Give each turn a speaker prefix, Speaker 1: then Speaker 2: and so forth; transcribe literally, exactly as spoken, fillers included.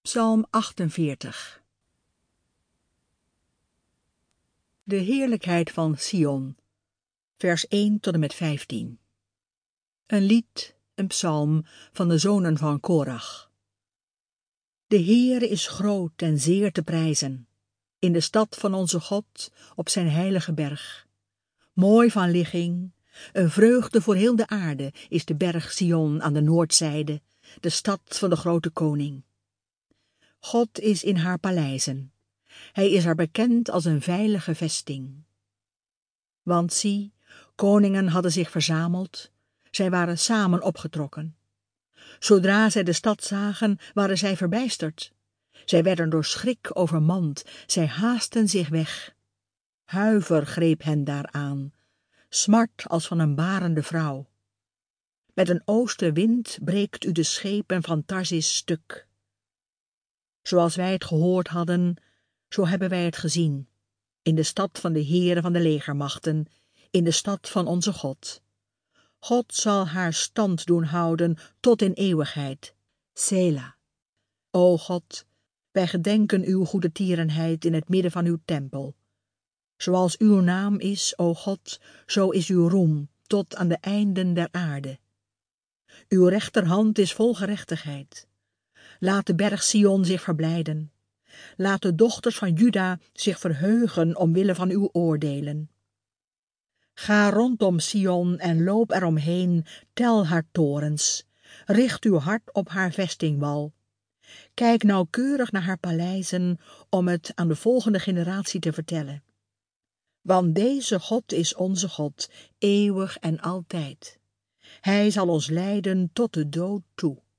Speaker 1: Psalm achtenveertig. De heerlijkheid van Sion, vers één tot en met vijftien. Een lied, een psalm van de zonen van Korach. De Heere is groot en zeer te prijzen, in de stad van onze God, op zijn heilige berg. Mooi van ligging, een vreugde voor heel de aarde is de berg Sion aan de noordzijde, de stad van de grote koning. God is in haar paleizen. Hij is haar bekend als een veilige vesting. Want zie, koningen hadden zich verzameld, zij waren samen opgetrokken. Zodra zij de stad zagen, waren zij verbijsterd. Zij werden door schrik overmand, zij haastten zich weg. Huiver greep hen daaraan, smart als van een barende vrouw. Met een oostenwind breekt u de schepen van Tarsis stuk. Zoals wij het gehoord hadden, zo hebben wij het gezien, in de stad van de Heere van de legermachten, in de stad van onze God. God zal haar stand doen houden tot in eeuwigheid. Sela. O God, wij gedenken uw goede tierenheid in het midden van uw tempel. Zoals uw naam is, o God, zo is uw roem tot aan de einden der aarde. Uw rechterhand is vol gerechtigheid. Laat de berg Sion zich verblijden. Laat de dochters van Juda zich verheugen omwille van uw oordelen. Ga rondom Sion en loop eromheen, tel haar torens. Richt uw hart op haar vestingwal. Kijk nauwkeurig naar haar paleizen, om het aan de volgende generatie te vertellen. Want deze God is onze God, eeuwig en altijd. Hij zal ons leiden tot de dood toe.